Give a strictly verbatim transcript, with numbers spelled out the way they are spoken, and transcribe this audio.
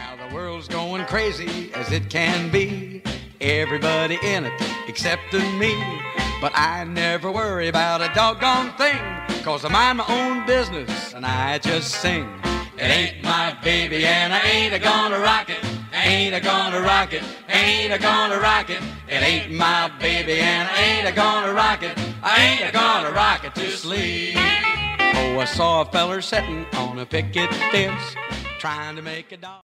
Now the world's going crazy as it can be. Everybody in it excepting me. But I never worry about a doggone thing, 'cause I mind my own business and I just sing. It ain't my baby and I ain't a gonna rock it. Ain't a gonna rock it. Ain't a gonna rock it. It ain't my baby and I ain't a gonna rock it. I ain't a gonna rock it to sleep. Oh, I saw a feller sitting on a picket fence trying to make a dog.